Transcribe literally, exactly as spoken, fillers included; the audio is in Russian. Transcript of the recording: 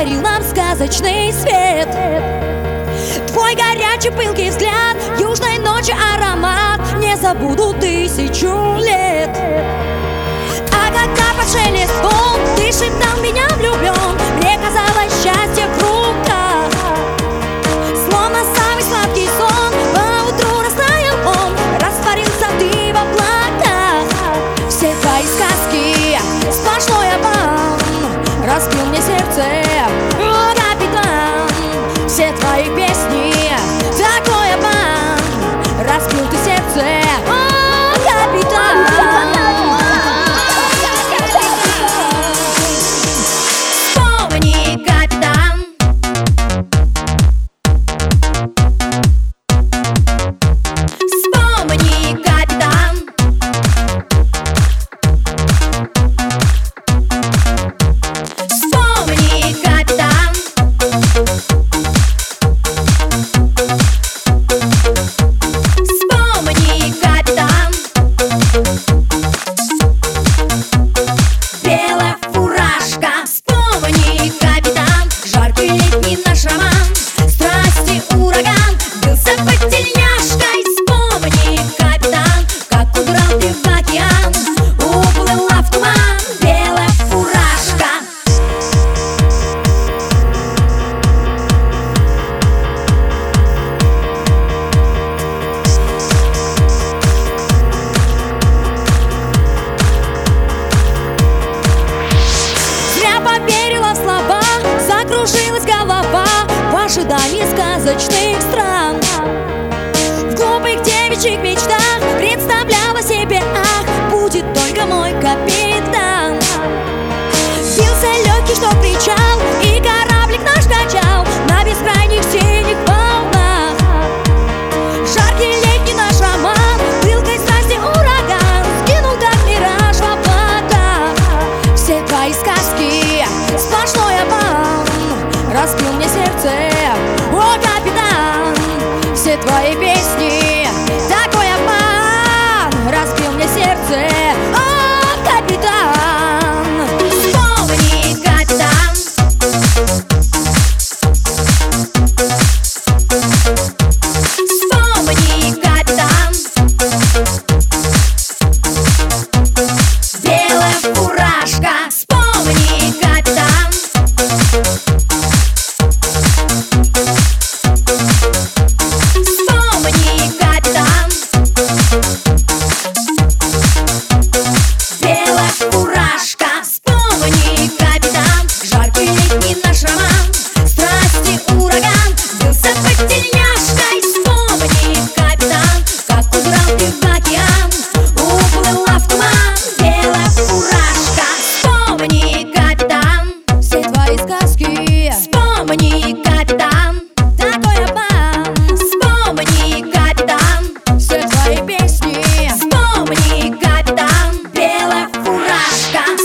подарил нам сказочный свет. Твой горячий пылкий взгляд, южной ночи аромат не забуду тысячу лет. А когда под шелест волн ты шептал меня влюблен, мне казалось счастье в руках, словно самый сладкий сон. Поутру растаял он, растворился ты в облаках. Все твои сказки сплошной обман разбил мне сердце, о, капитан. Все твои песни такой обман разбил ты сердце, о, капитан. Вспомни, капитан. Вспомни, капитан. Вспомни, капитан. Вспомни, капитан. Белая фуражка. Вспомни, капитан. Жаркий летний наш роман, страсти ураган, бился под тельняшкой. Вспомни, капитан, как удрал ты в океан, уплыла в туман. Белая фуражка. Зря поверила в слова, закружилась голова в ожидании сказочных стран. В глупых девичьих